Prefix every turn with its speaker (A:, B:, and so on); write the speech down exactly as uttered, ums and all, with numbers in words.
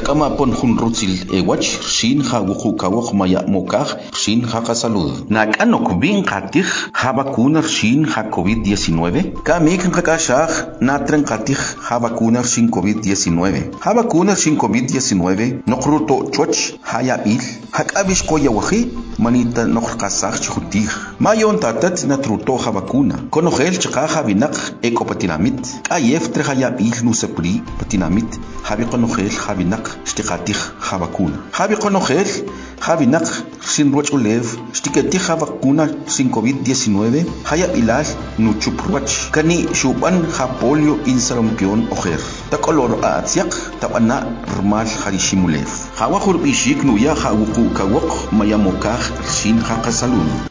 A: kama pon hun rutil e wach shin ha wuku kawok maya mokaj shin ha salud. Nak anok bin katij ha vacuna shin ha COVID diecinueve. Kamik kakashaj natren katij ha vacuna shin COVID diecinueve. Ha vacuna shin COVID diecinueve nokruto choch haya il hakabish koya waji manita nokrkasaj chutij. Mayon tatat natruto ha vacuna. Konogel chakaja binak ekopatinamit. Ayef trejaya il nusepri patinamit. Habi konogel habinak stikatij ha vacuna. Habi konogel habinak sin roch ulev stiketij ha vacuna sin COVID diecinueve. Haya ilal nuchupruach. Kani shuban ha polio insarampion ojer. Takolor aatiak tabana rmal harishimulev. Hawa hurbishik nuya ha wuku kawok mayamokaj sin ha salud.